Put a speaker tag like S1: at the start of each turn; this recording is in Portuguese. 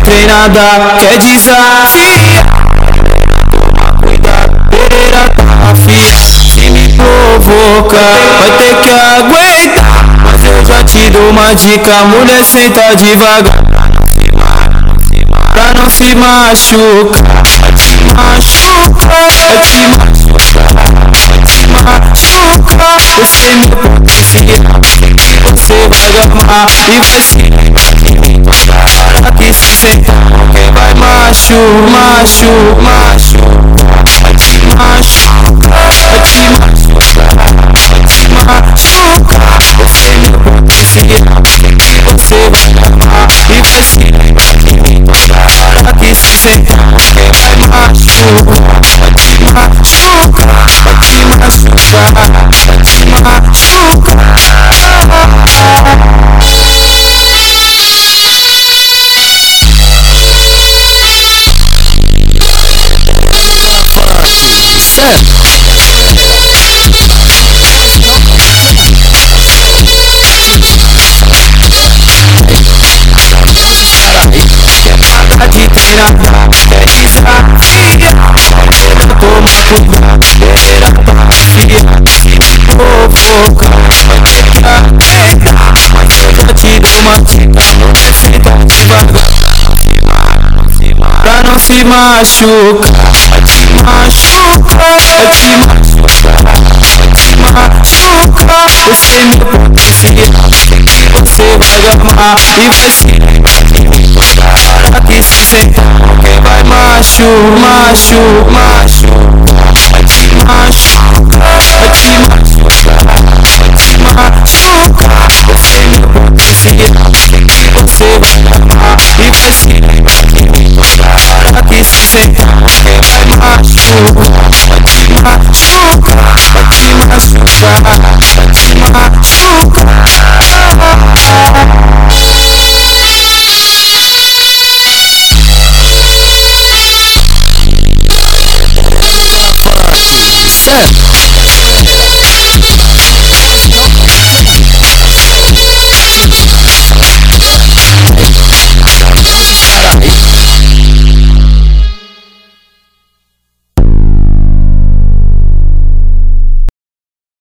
S1: treinada, quer desafiar. Toma cuidado, pereira tá afiada. Se me provocar, vai ter que aguentar. Mas eu já te dou uma dica, mulher, senta devagar. Pra não se machucar, vai te machucar, vai te machucar, vai te machucar. Eu sei meu potencial, você vai gamar e vai se lembrar de mim. Para que se sentar, quem vai machucar, vai te machucar, vai te machucar, vai te machucar. Eu sei meu potencial, você vai gamar e vai se lembrar de mim. Para que se sentar, quem vai machucar, vai te machucar, vai te machucar, vai te machucar. De treinada, quer desafiar. Toma cuidado, pereira tá afiada. Se me provocar, vai ter que aguentar. Mas eu já te dou uma dica, mulher, senta devagar. Pra não se machucar, vai te machucar, vai te machucar, vai te machucar. Eu sei meu potencial, você vai gamar e vai se lembrar de mim. Para que se sentar, quem vai machucar, vai te machucar, vai te machucar, vai te machucar. Eu sei meu potencial, você vai gamar e vai se lembrar de mim. Para que se sentar, quem vai machucar, vai te machucar, vai te machucar.